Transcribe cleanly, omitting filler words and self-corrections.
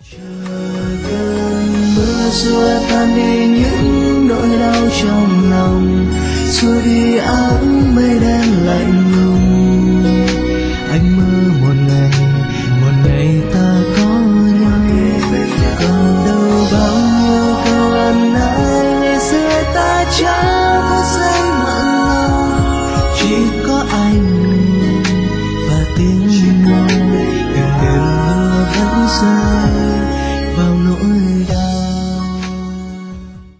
Cơn mưa xua tan đi những nỗi đau trong lòng, xua đi áng mây đen lạnh lùng. Anh mơ một ngày ta có nhau, còn đâu bao nhiêu câu ân ái ngày xưa ta trao.